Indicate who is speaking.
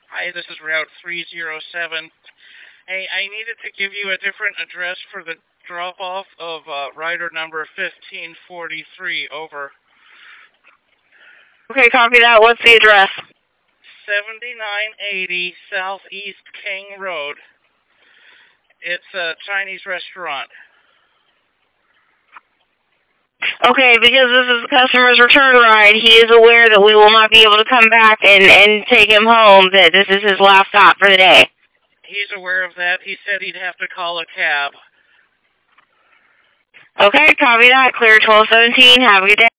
Speaker 1: Hi, this is Route 307. Hey, I needed to give you a different address for the drop-off of rider number 1543. Over.
Speaker 2: Okay, copy that. What's the address?
Speaker 1: 7980 Southeast King Road. It's a Chinese restaurant.
Speaker 2: Okay, because this is the customer's return ride, he is aware that we will not be able to come back and take him home, that this is his last stop for the day.
Speaker 1: He's aware of that. He said he'd have to call a cab.
Speaker 2: Okay, copy that. Clear 1217. Have a good day.